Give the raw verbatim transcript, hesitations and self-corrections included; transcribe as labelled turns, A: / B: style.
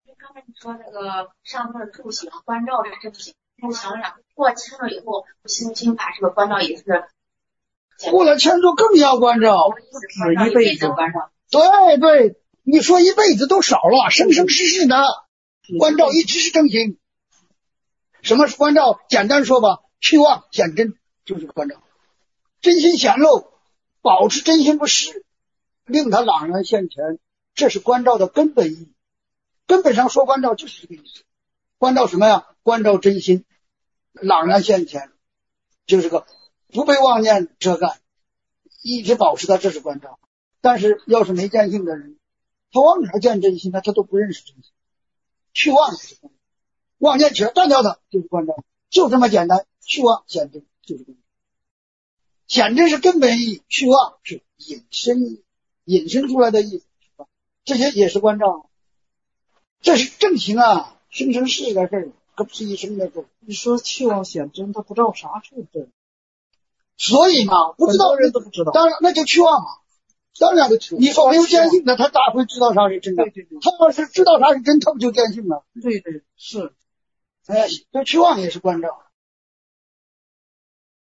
A: 刚才你说那个上面住行关照这这不行，我想想，过千了以后，心经法这个关照也是
B: 过了千咒更要关照，
A: 是一辈子关照。
B: 对对，你说一辈子都少了，生生世世的关照一直是正心。什么是关照？简单说吧，去妄显真就是关照，真心显露，保持真心不失，令他朗然现前，这是关照的根本意义。根本上说关照就是这个意思。关照什么呀？关照真心朗然现前，就是个不被妄念遮盖，一直保持它，这是关照。但是要是没见性的人，他往哪见真心呢？他都不认识真心。去妄也是关照，妄念全断掉它就是关照，就这么简单。去妄显真就是关照，显真是根本意义，去妄是引申意，引申出来的意思，这些也是关照。这是正行啊，生生世世的事儿，可不是一生的事。
C: 你说去妄显真，他不知道啥是真，
B: 所以嘛，不知道
C: 人都不知道。
B: 当然那就去妄嘛，当然的。你说没有见性的，他咋会知道啥是真的？
C: 对对对，
B: 他要是知道啥是真，他不就见性了？
C: 对对是。
B: 哎，这去妄也是关照。